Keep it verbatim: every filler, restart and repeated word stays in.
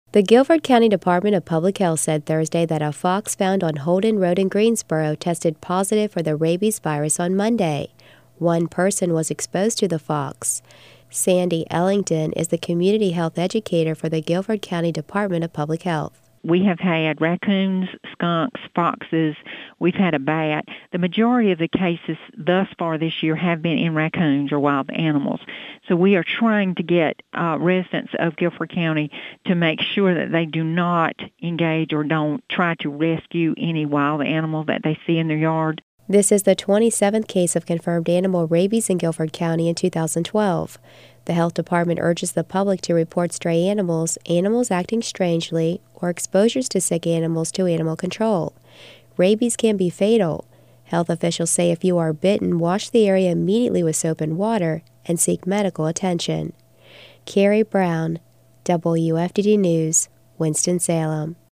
The Guilford County Department of Public Health said Thursday that a fox found on Holden Road in Greensboro tested positive for the rabies virus on Monday. One person was exposed to the fox. Sandy Ellington is the community health educator for the Guilford County Department of Public Health. We have had raccoons, skunks, foxes. We've had a bat. The majority of the cases thus far this year have been in raccoons or wild animals. So we are trying to get uh, residents of Guilford County to make sure that they do not engage or don't try to rescue any wild animal that they see in their yard. This is the twenty-seventh case of confirmed animal rabies in Guilford County in two thousand twelve. The health department urges the public to report stray animals, animals acting strangely, or exposures to sick animals to animal control. Rabies can be fatal. Health officials say if you are bitten, wash the area immediately with soap and water and seek medical attention. Carrie Brown, W F D D News, Winston-Salem.